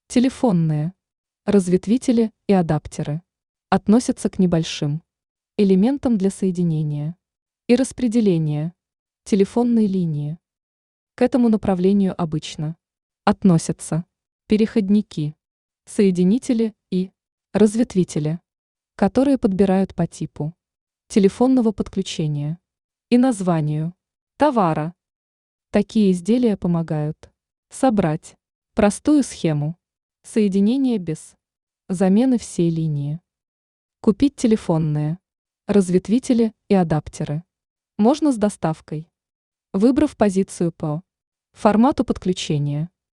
Телефонные разветвители и адаптеры относятся к небольшим элементам для соединения и распределения телефонной линии. К этому направлению обычно относятся переходники, соединители и разветвители, которые подбирают по типу телефонного подключения и названию товара. Такие изделия помогают собрать простую схему соединения без замены всей линии. Купить телефонные разветвители и адаптеры можно с доставкой, выбрав позицию по формату подключения.